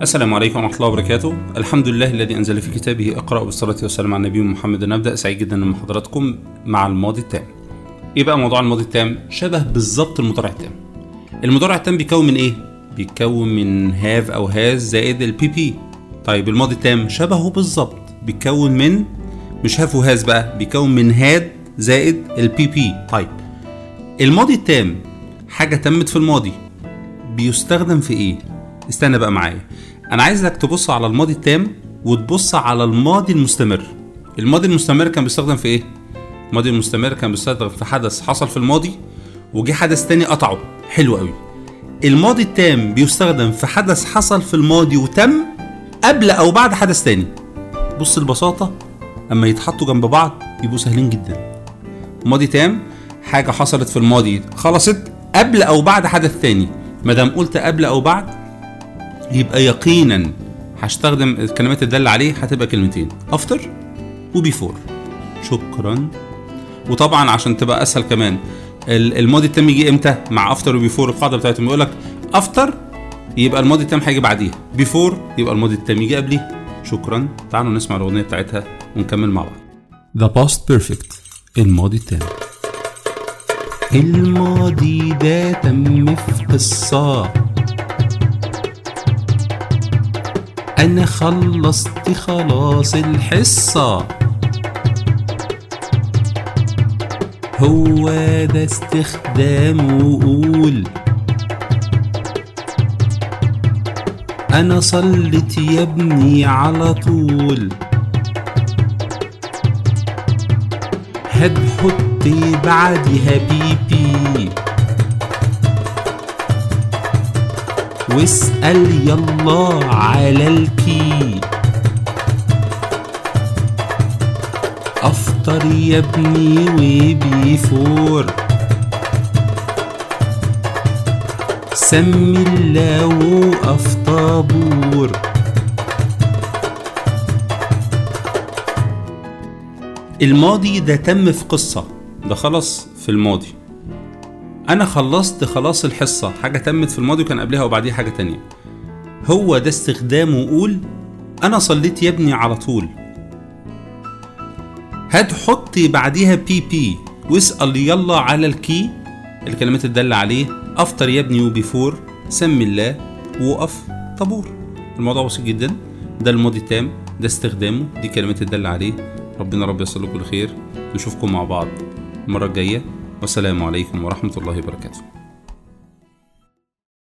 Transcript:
السلام عليكم ورحمة الله وبركاته. الحمد لله الذي أنزل في كتابه اقرأوا بالصلاة والسلام على النبي محمد. نبدأ سعيد جدا من حضراتكم مع الماضي التام. إيه بقى موضوع الماضي التام؟ شبه بالظبط المضارع التام. المضارع التام بيكون من إيه؟ بيكون من have أو has زائد البي بي. طيب الماضي التام شبهه بالظبط، بيكون من مش have و has بقى، بيكون من had زائد البي بي. طيب الماضي التام حاجة تمت في الماضي، بيستخدم في إيه؟ استنى بقى معايا، أنا عايزك تبص على الماضي التام وتبص على الماضي المستمر. الماضي المستمر كان بيستخدم في إيه؟ الماضي المستمر كان بيستخدم في حدث حصل في الماضي وجي حدث تاني قطعه. حلو قوي. الماضي التام بيستخدم في حدث حصل في الماضي وتم قبل أو بعد حدث تاني. بص البساطة، أما يتحطوا جنب بعض يبقوا سهلين جدا. ماضي تام حاجة حصلت في الماضي خلصت قبل أو بعد حدث تاني. مادام قلت قبل أو بعد يبقى يقينا هستخدم الكلمات الدالة عليه، هتبقى كلمتين after وبيفور. شكرا. وطبعا عشان تبقى اسهل كمان، الماضي التام يجي امتى مع after وبيفور؟ القاعدة بتاعتهم يقول لك after يبقى الماضي التام هيجي بعديه، before يبقى الماضي التام يجي قبليه. شكرا. تعالوا نسمع الأغنية بتاعتها ونكمل مع بعض. The past perfect، الماضي التام. الماضي ده تم في قصة، أنا خلصت خلاص الحصة، هو ده استخدام وقول، أنا صليت يا ابني على طول، هتحط بعدها بيبي واسأل يلا على الكي، أفطر يا ابني وبيفور، سمي الله وقف طابور. الماضي ده تم في قصة، ده خلص في الماضي. أنا خلصت خلاص الحصة، حاجة تمت في الماضي وكان قبلها وبعديها حاجة تانية. هو ده استخدام وقول، أنا صليت يا ابني على طول، هتحط بعديها بي بي واسأل يلا على الكي، الكلمات الدالة عليه أفطر يا ابني وبيفور، سمي الله وقف طابور. الموضوع بسيط جدا. ده الماضي التام، ده استخدامه، دي كلمات الدالة عليه. ربنا يصل لكم الخير. نشوفكم مع بعض المرة الجاية، والسلام عليكم ورحمة الله وبركاته.